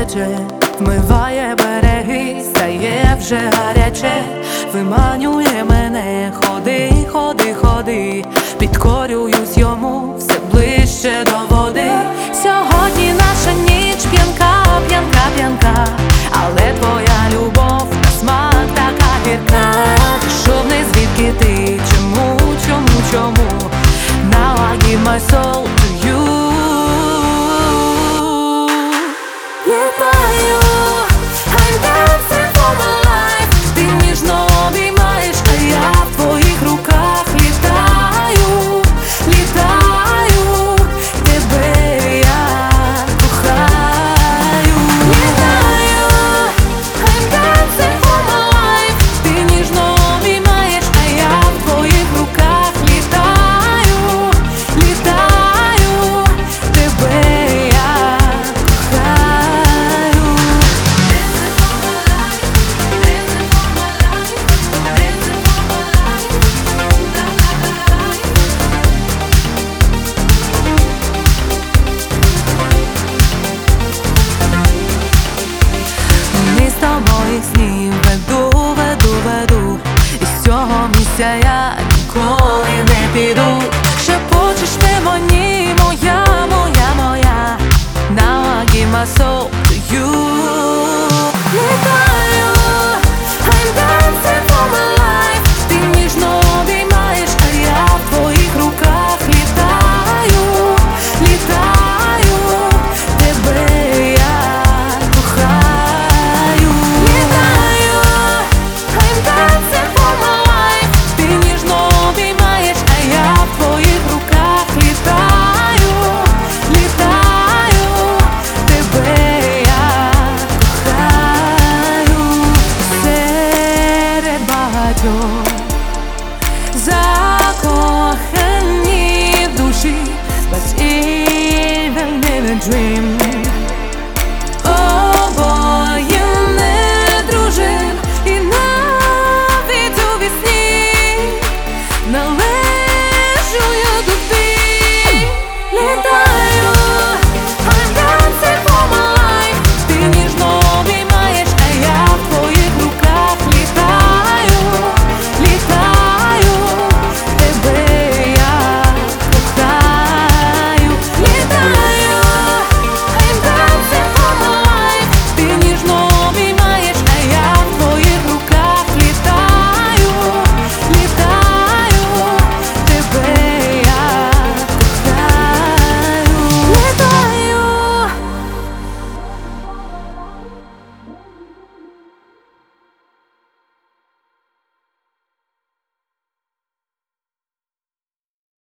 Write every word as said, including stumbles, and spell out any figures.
тече, вмиває береги, стає вже гаряче, виманює мене, ходи, ходи, ходи, підкорююсь йому все ближче до води. Сьогодні наша ніч п'янка, п'янка, п'янка, але твоя любов на смак така гірка. Пішов не звідки ти, чому, чому, чому? Now I give my soul